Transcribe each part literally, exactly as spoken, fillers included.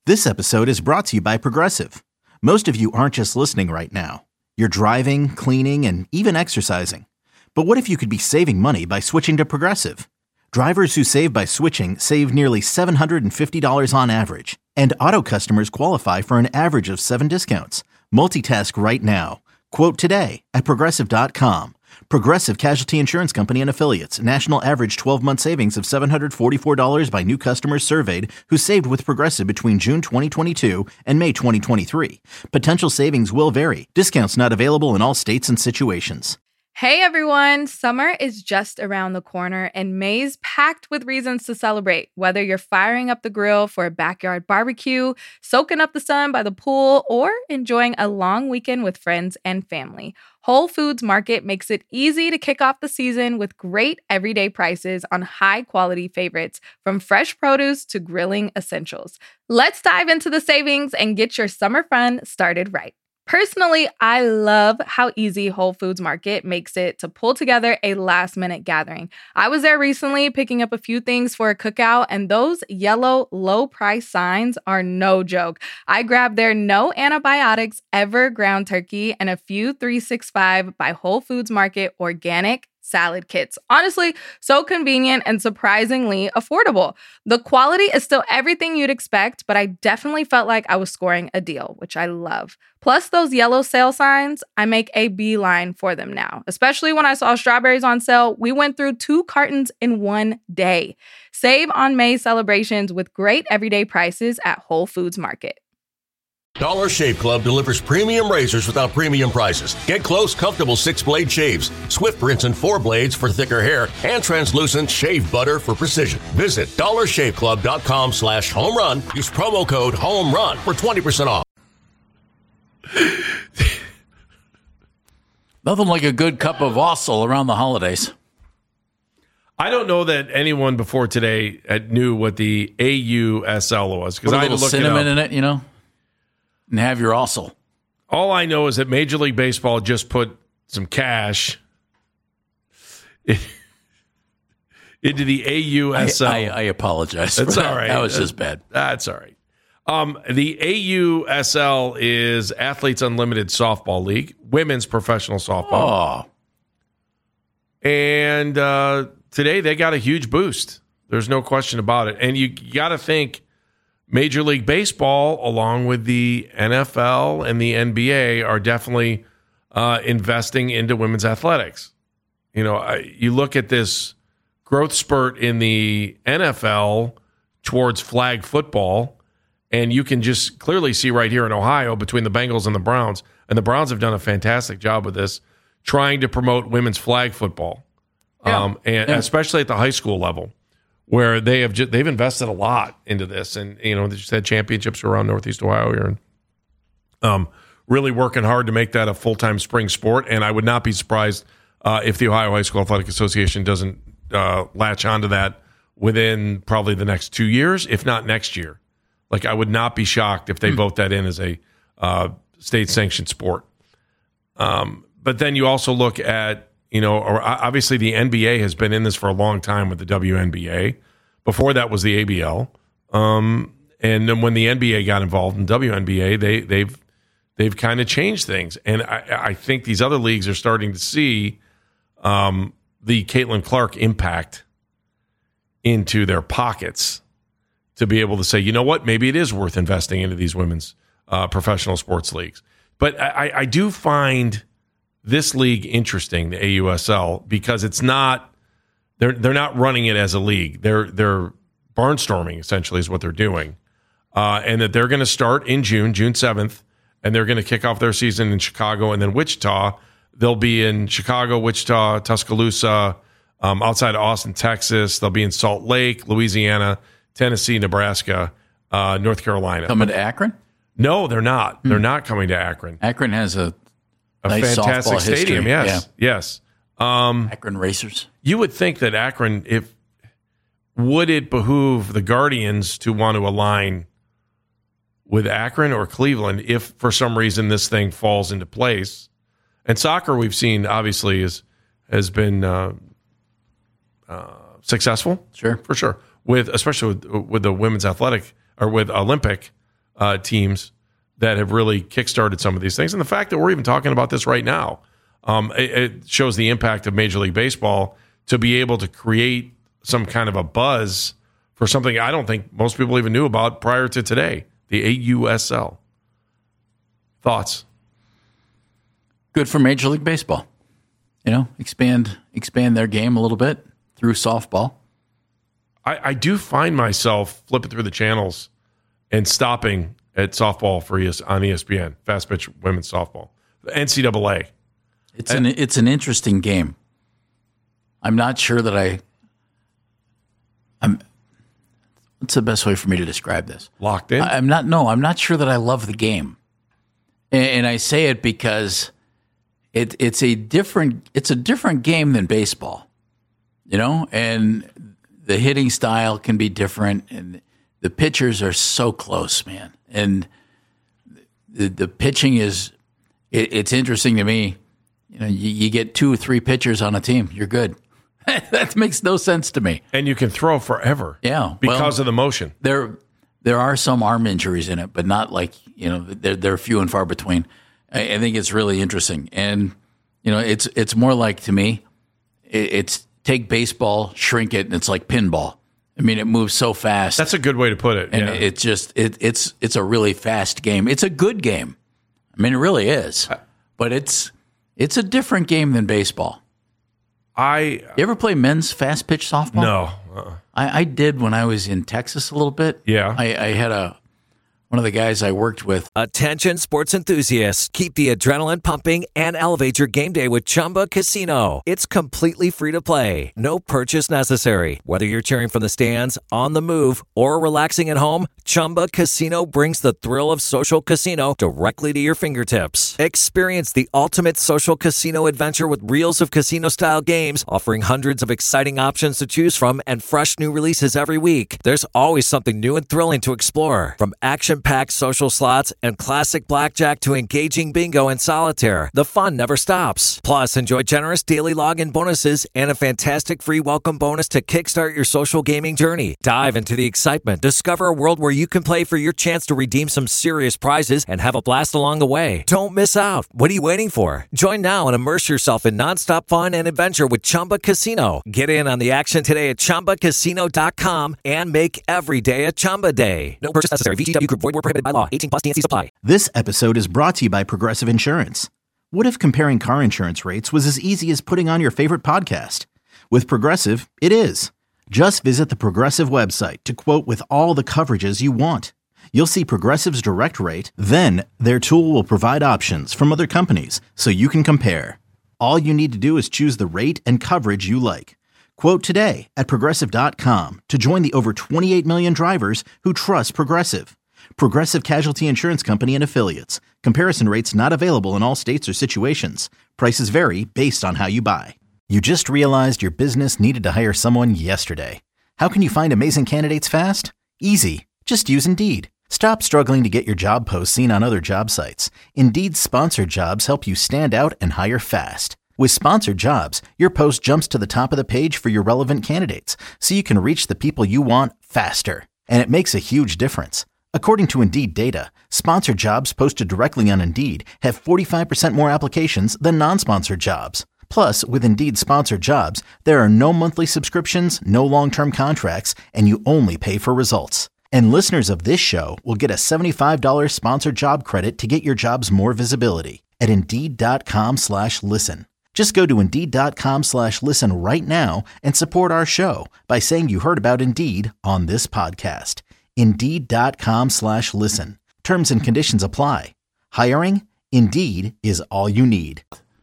This episode is brought to you by Progressive. Most of you aren't just listening right now. You're driving, cleaning, and even exercising. But what if you could be saving money by switching to Progressive? Drivers who save by switching save nearly seven hundred fifty dollars on average. And auto customers qualify for an average of seven discounts. Multitask right now. Quote today at Progressive dot com. Progressive Casualty Insurance Company and Affiliates. National average twelve-month savings of seven hundred forty-four dollars by new customers surveyed who saved with Progressive between June twenty twenty-two and May twenty twenty-three. Potential savings will vary. Discounts not available in all states and situations. Hey everyone, summer is just around the corner and May's packed with reasons to celebrate. Whether you're firing up the grill for a backyard barbecue, soaking up the sun by the pool, or enjoying a long weekend with friends and family, Whole Foods Market makes it easy to kick off the season with great everyday prices on high-quality favorites, from fresh produce to grilling essentials. Let's dive into the savings and get your summer fun started right. Personally, I love how easy Whole Foods Market makes it to pull together a last-minute gathering. I was there recently picking up a few things for a cookout, and those yellow low-price signs are no joke. I grabbed their no antibiotics ever ground turkey and a few three sixty-five by Whole Foods Market organic salad kits. Honestly, so convenient and surprisingly affordable. The quality is still everything you'd expect, but I definitely felt like I was scoring a deal, which I love. Plus those yellow sale signs, I make a beeline for them now. Especially when I saw strawberries on sale, we went through two cartons in one day. Save on May celebrations with great everyday prices at Whole Foods Market. Dollar Shave Club delivers premium razors without premium prices. Get close, comfortable six-blade shaves, swift rinse and four blades for thicker hair, and translucent shave butter for precision. Visit dollar shave club dot com slash home run. Use promo code HOMERUN for twenty percent off. Nothing like a good cup of wassail around the holidays. I don't know that anyone before today knew what the A U S L was, because I had to look cinnamon it up. in it, you know, and have your wassail. All I know is that Major League Baseball just put some cash in, into the A U S L. I, I, I apologize. That's for all that. right. That was just bad. That's all right. Um, the A U S L is Athletes Unlimited Softball League, women's professional softball. Oh. And uh, today they got a huge boost. There's no question about it. And you got to think Major League Baseball, along with the N F L and the N B A, are definitely uh, investing into women's athletics. You know, I, you look at this growth spurt in the N F L towards flag football, and you can just clearly see right here in Ohio between the Bengals and the Browns, and the Browns have done a fantastic job with this, trying to promote women's flag football, Yeah. um, and Yeah. especially at the high school level, where they have just, they've invested a lot into this, and you know they just had championships around Northeast Ohio here, and um, really working hard to make that a full time spring sport. And I would not be surprised uh, if the Ohio High School Athletic Association doesn't uh, latch onto that within probably the next two years, if not next year. Like, I would not be shocked if they mm. vote that in as a uh, state-sanctioned sport. Um, but then you also look at, you know, or obviously the N B A has been in this for a long time with the W N B A. Before that was the A B L. Um, and then when the N B A got involved in W N B A, they, they've they've kind of changed things. And I, I think these other leagues are starting to see um, the Caitlin Clark impact into their pockets, to be able to say, you know what, maybe it is worth investing into these women's uh, professional sports leagues. But I, I do find this league interesting, the A U S L, because it's not they're they're not running it as a league. They're they're barnstorming essentially is what they're doing, uh, and that they're going to start in June, June seventh, and they're going to kick off their season in Chicago and then Wichita. They'll be in Chicago, Wichita, Tuscaloosa, um, outside of Austin, Texas. They'll be in Salt Lake, Louisiana, Tennessee, Nebraska, uh, North Carolina. Coming to Akron? No, they're not. Hmm. They're not coming to Akron. Akron has a, a nice fantastic stadium. History. Yes, yeah. yes. Um, Akron Racers. You would think that Akron, if would it behoove the Guardians to want to align with Akron or Cleveland if for some reason this thing falls into place? And soccer, we've seen obviously is has been uh, uh, successful. Sure, for sure. With especially with, with the women's athletic or with Olympic uh, teams that have really kickstarted some of these things. And the fact that we're even talking about this right now, um, it, it shows the impact of Major League Baseball to be able to create some kind of a buzz for something I don't think most people even knew about prior to today, the A U S L. Thoughts? Good for Major League Baseball. You know, expand expand their game a little bit through softball. I, I do find myself flipping through the channels and stopping at softball for E S, on E S P N, fast pitch women's softball, N C double A. It's an it's an interesting game. I'm not sure that I. I'm. What's the best way for me to describe this? Locked in? I, I'm not. No, I'm not sure that I love the game, and, and I say it because it it's a different it's a different game than baseball, you know, and the hitting style can be different, and the pitchers are so close, man, and the the pitching is it, it's interesting to me. You know, you, you get two or three pitchers on a team, you're good. That makes no sense to me. And you can throw forever. Yeah, because well, of the motion. There, there are some arm injuries in it, but not like, you know, they're they're few and far between. I, I think it's really interesting, and you know, it's it's more like, to me, it, it's take baseball, shrink it, and it's like pinball. I mean, it moves so fast. That's a good way to put it. And yeah. it's just it, it's it's a really fast game. It's a good game. I mean, it really is. But it's it's a different game than baseball. I You ever play men's fast pitch softball? no. Uh-uh. I, I did when I was in Texas a little bit. Yeah. I, I had a one of the guys I worked with. Attention sports enthusiasts. Keep the adrenaline pumping and elevate your game day with Chumba Casino. It's completely free to play. No purchase necessary. Whether you're cheering from the stands, on the move, or relaxing at home, Chumba Casino brings the thrill of social casino directly to your fingertips. Experience the ultimate social casino adventure with reels of casino-style games, offering hundreds of exciting options to choose from and fresh new releases every week. There's always something new and thrilling to explore. From action-packed social slots and classic blackjack to engaging bingo and solitaire, the fun never stops. Plus, enjoy generous daily login bonuses and a fantastic free welcome bonus to kickstart your social gaming journey. Dive into the excitement. Discover a world where you can play for your chance to redeem some serious prizes and have a blast along the way. Don't miss out. What are you waiting for? Join now and immerse yourself in nonstop fun and adventure with Chumba Casino. Get in on the action today at Chumba Casino dot com and make every day a Chumba day. No purchase necessary. V G W Group. Void where prohibited by law. eighteen plus D N C supply. This episode is brought to you by Progressive Insurance. What if comparing car insurance rates was as easy as putting on your favorite podcast? With Progressive, it is. Just visit the Progressive website to quote with all the coverages you want. You'll see Progressive's direct rate, then their tool will provide options from other companies so you can compare. All you need to do is choose the rate and coverage you like. Quote today at Progressive dot com to join the over twenty-eight million drivers who trust Progressive. Progressive Casualty Insurance Company and Affiliates. Comparison rates not available in all states or situations. Prices vary based on how you buy. You just realized your business needed to hire someone yesterday. How can you find amazing candidates fast? Easy. Just use Indeed. Stop struggling to get your job posts seen on other job sites. Indeed's sponsored jobs help you stand out and hire fast. With sponsored jobs, your post jumps to the top of the page for your relevant candidates, so you can reach the people you want faster. And it makes a huge difference. According to Indeed data, sponsored jobs posted directly on Indeed have forty-five percent more applications than non-sponsored jobs. Plus, with Indeed sponsored jobs, there are no monthly subscriptions, no long-term contracts, and you only pay for results. And listeners of this show will get a seventy-five dollars sponsored job credit to get your jobs more visibility at Indeed.com slash listen. Just go to Indeed.com slash listen right now and support our show by saying you heard about Indeed on this podcast. Indeed.com slash listen. Terms and conditions apply. Hiring? Indeed is all you need.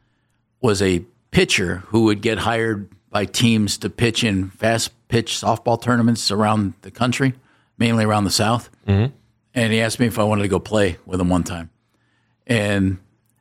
Was a pitcher who would get hired by teams to pitch in fast pitch softball tournaments around the country, mainly around the South. Mm-hmm. And he asked me if I wanted to go play with him one time. And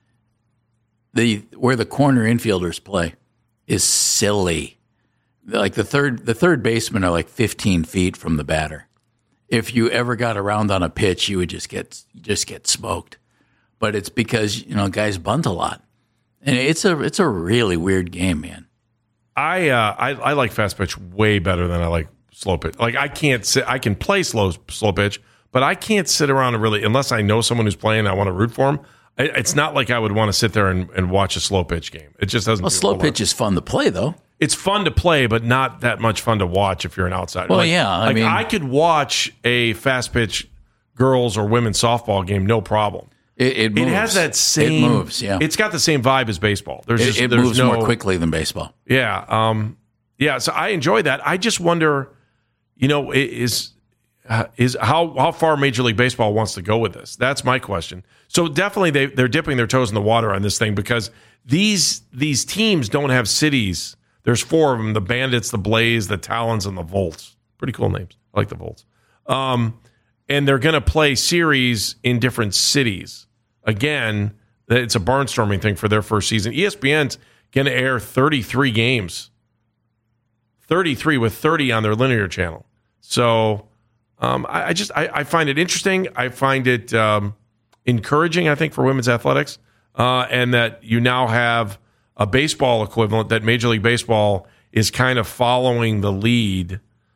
the where the corner infielders play is silly. Like the third the third basemen are like fifteen feet from the batter. If you ever got around on a pitch, you would just get just get smoked. But it's because, you know, guys bunt a lot. And it's a it's a really weird game, man. I uh, I I like fast pitch way better than I like slow pitch. Like I can't sit, I can play slow slow pitch, but I can't sit around and really, unless I know someone who's playing and I want to root for them, it's not like I would want to sit there and, and watch a slow pitch game. It just doesn't. Well, slow pitch is fun to play, though. It's fun to play, but not that much fun to watch if you're an outsider. Well, like, yeah, I like mean, I could watch a fast pitch girls or women's softball game, no problem. It, it, moves. It has that same. It moves. Yeah, it's got the same vibe as baseball. There's it, just, it there's moves no, more quickly than baseball. Yeah, um, yeah. So I enjoy that. I just wonder, you know, is uh, is how how far Major League Baseball wants to go with this? That's my question. So definitely they they're dipping their toes in the water on this thing because these these teams don't have cities. There's four of them: the Bandits, the Blaze, the Talons, and the Volts. Pretty cool names. I like the Volts. Um, and they're going to play series in different cities. Again, it's a barnstorming thing for their first season. E S P N's going to air thirty-three games, thirty-three with thirty on their linear channel. So um, I, I just I, I find it interesting. I find it um, encouraging, I think, for women's athletics, uh, and that you now have a baseball equivalent that Major League Baseball is kind of following the lead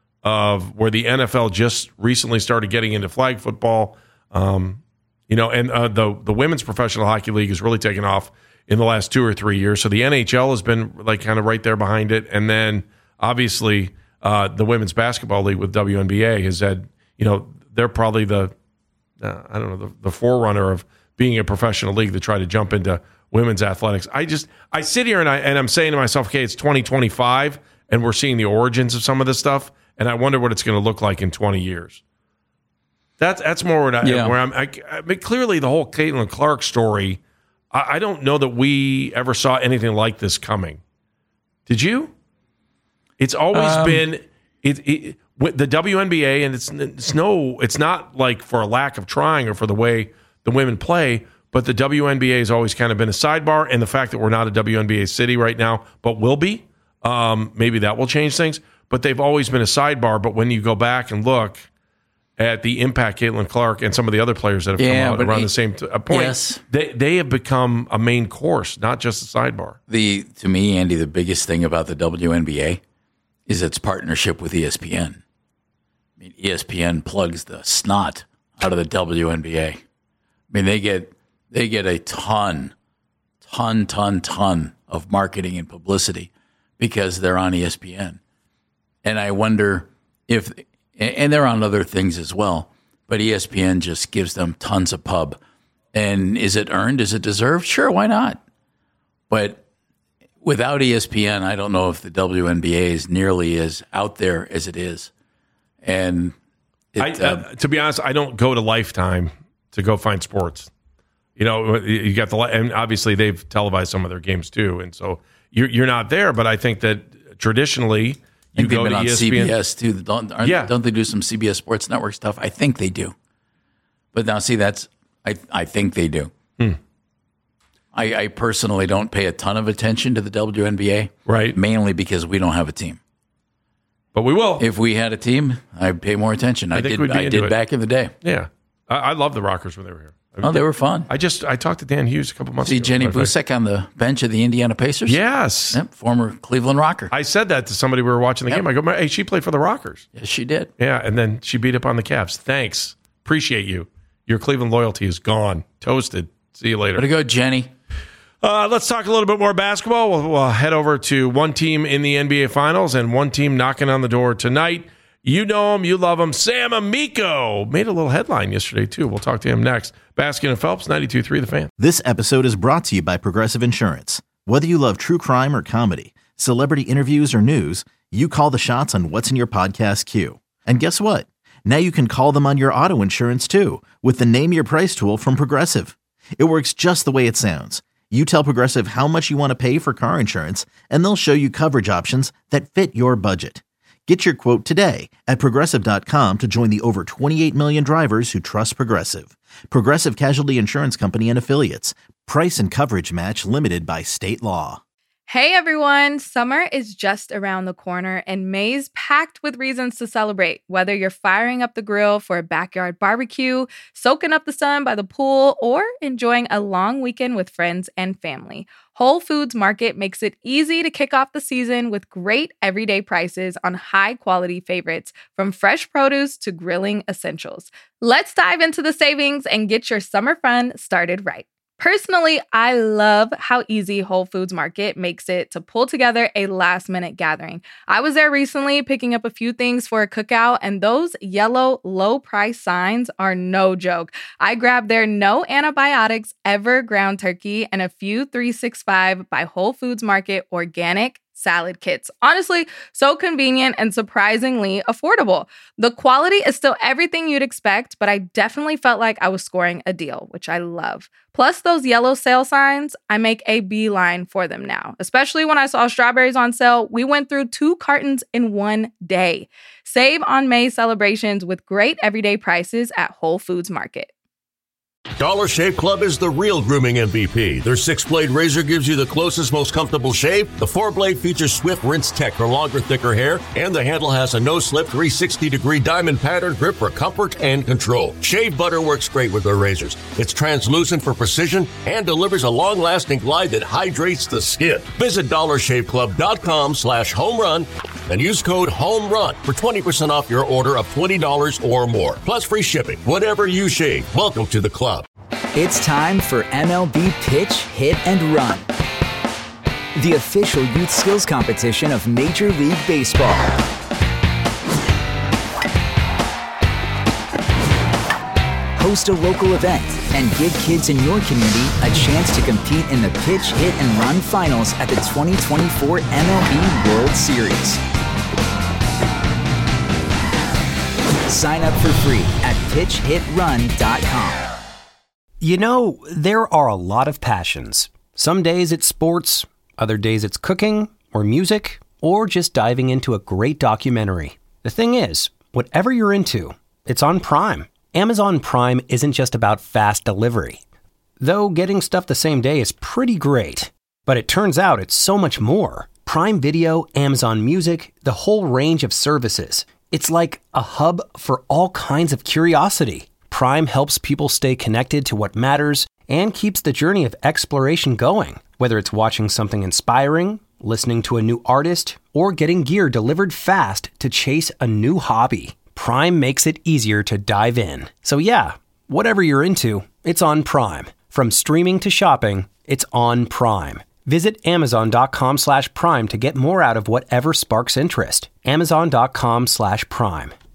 of where the N F L just recently started getting into flag football. Um, you know, and uh, the the Women's Professional Hockey League has really taken off in the last two or three years. So the N H L has been like kind of right there behind it. And then obviously uh, the Women's Basketball League with W N B A has had, you know, they're probably the, uh, I don't know, the, the forerunner of being a professional league to try to jump into women's athletics. I just, I sit here and, I, and I'm saying to myself, okay, it's twenty twenty-five and we're seeing the origins of some of this stuff. And I wonder what it's going to look like in twenty years. That's that's more where, I, yeah. where I'm. I, I mean, clearly, the whole Caitlin Clark story. I, I don't know that we ever saw anything like this coming. Did you? It's always um, been it, it with the W N B A, and it's it's no. It's not like for a lack of trying or for the way the women play, but the W N B A has always kind of been a sidebar. And the fact that we're not a W N B A city right now, but will be, um, maybe that will change things. But they've always been a sidebar. But when you go back and look at the impact Caitlin Clark and some of the other players that have yeah, come out around it, the same t- point, yes. they they have become a main course, not just a sidebar. The to me, Andy, the biggest thing about the W N B A is its partnership with E S P N. I mean, E S P N plugs the snot out of the W N B A. I mean, they get they get a ton, ton, ton, ton of marketing and publicity because they're on E S P N. And I wonder if, and they're on other things as well, but E S P N just gives them tons of pub. And is it earned? Is it deserved? Sure, why not? But without E S P N, I don't know if the W N B A is nearly as out there as it is. And it, I, uh, uh, to be honest, I don't go to Lifetime to go find sports. You know, you got the, and obviously they've televised some of their games too, and so you're you're not there. But I think that traditionally, I think you go they've been to on E S P N. C B S too. Don't aren't, yeah. don't they do some C B S Sports Network stuff? I think they do. But now, see, that's I I think they do. Hmm. I, I personally don't pay a ton of attention to the W N B A, right? Mainly because we don't have a team. But we will. If we had a team, I'd pay more attention. I, I did. I did it. back in the day. Yeah, I, I love the Rockers when they were here. I mean, oh, they were fun. I just I talked to Dan Hughes a couple months See ago. See Jenny Busek on the bench of the Indiana Pacers? Yes. Yep, former Cleveland Rocker. I said that to somebody we were watching the yep. game. I go, hey, she played for the Rockers. Yes, she did. Yeah, and then she beat up on the Cavs. Thanks. Appreciate you. Your Cleveland loyalty is gone. Toasted. See you later. Way to go, Jenny. Uh, let's talk a little bit more basketball. We'll, we'll head over to one team in the N B A Finals and one team knocking on the door tonight. You know him, you love him. Sam Amico made a little headline yesterday, too. We'll talk to him next. Baskin and Phelps, ninety-two point three The Fan. This episode is brought to you by Progressive Insurance. Whether you love true crime or comedy, celebrity interviews or news, you call the shots on what's in your podcast queue. And guess what? Now you can call them on your auto insurance, too, with the Name Your Price tool from Progressive. It works just the way it sounds. You tell Progressive how much you want to pay for car insurance, and they'll show you coverage options that fit your budget. Get your quote today at Progressive dot com to join the over twenty-eight million drivers who trust Progressive. Progressive Casualty Insurance Company and Affiliates. Price and coverage match limited by state law. Hey everyone, summer is just around the corner and May's packed with reasons to celebrate. Whether you're firing up the grill for a backyard barbecue, soaking up the sun by the pool, or enjoying a long weekend with friends and family, Whole Foods Market makes it easy to kick off the season with great everyday prices on high-quality favorites, from fresh produce to grilling essentials. Let's dive into the savings and get your summer fun started right. Personally, I love how easy Whole Foods Market makes it to pull together a last-minute gathering. I was there recently picking up a few things for a cookout, and those yellow low-price signs are no joke. I grabbed their no antibiotics ever ground turkey and a few three sixty-five by Whole Foods Market organic salad kits. Honestly, so convenient and surprisingly affordable. The quality is still everything you'd expect, but I definitely felt like I was scoring a deal, which I love. Plus those yellow sale signs, I make a beeline for them now. Especially when I saw strawberries on sale, we went through two cartons in one day. Save on May celebrations with great everyday prices at Whole Foods Market. Dollar Shave Club is the real grooming M V P. Their six-blade razor gives you the closest, most comfortable shave. The four-blade features Swift Rinse Tech for longer, thicker hair. And the handle has a no-slip three hundred sixty degree diamond pattern grip for comfort and control. Shave butter works great with their razors. It's translucent for precision and delivers a long-lasting glide that hydrates the skin. Visit dollar shave club dot com slash home run and use code HOMERUN for twenty percent off your order of twenty dollars or more. Plus free shipping. Whatever you shave, welcome to the club. It's time for M L B Pitch, Hit, and Run, the official youth skills competition of Major League Baseball. Host a local event and give kids in your community a chance to compete in the Pitch, Hit, and Run finals at the twenty twenty-four M L B World Series. Sign up for free at pitch hit run dot com. You know, there are a lot of passions. Some days it's sports, other days it's cooking, or music, or just diving into a great documentary. The thing is, whatever you're into, it's on Prime. Amazon Prime isn't just about fast delivery. Though getting stuff the same day is pretty great. But it turns out it's so much more. Prime Video, Amazon Music, the whole range of services. It's like a hub for all kinds of curiosity. Prime helps people stay connected to what matters and keeps the journey of exploration going. Whether it's watching something inspiring, listening to a new artist, or getting gear delivered fast to chase a new hobby, Prime makes it easier to dive in. So yeah, whatever you're into, it's on Prime. From streaming to shopping, it's on Prime. Visit amazon.com slash prime to get more out of whatever sparks interest. Amazon.com slash prime.